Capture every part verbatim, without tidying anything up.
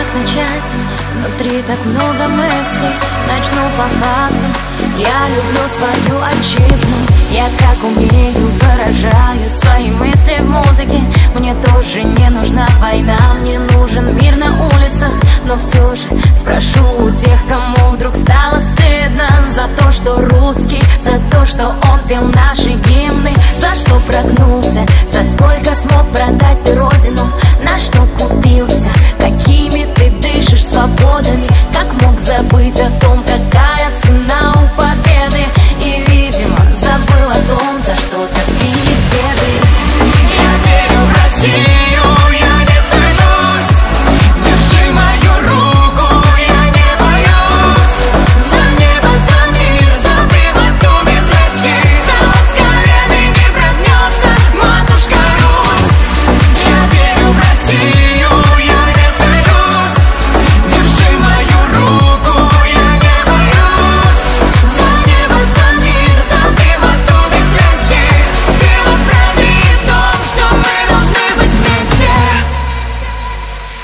начать? Внутри так много мыслей. Начну по факту. Я люблю свою отчизну. Я как умею выражаю свои мысли в музыке. Мне тоже не нужна война, мне нужен мир на улицах. Но все же спрошу у тех, кому вдруг стало стыдно за то, что русский, за то, что он пел наши гимны, за что прогнулся, за сколько смог продать ты родину, на что купился, какими ты дышишь свободами, как мог забыть о том, какая цена у победы, и, видимо, забыл о том, за что так везде жить. Я верю в Россию, я не сдаюсь, держи мою руку, я не боюсь, за небо, за мир, за прямоту без властей, стала с колен и не прогнется матушка Русь. Я верю в Россию, я не сдаюсь, держи мою руку, я не боюсь, за небо, за мир, за прямоту без властей, сила в правде и в том, что мы должны быть вместе.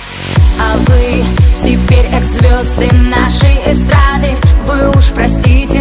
А вы теперь экс-звезды нашей эстрады, вы уж простите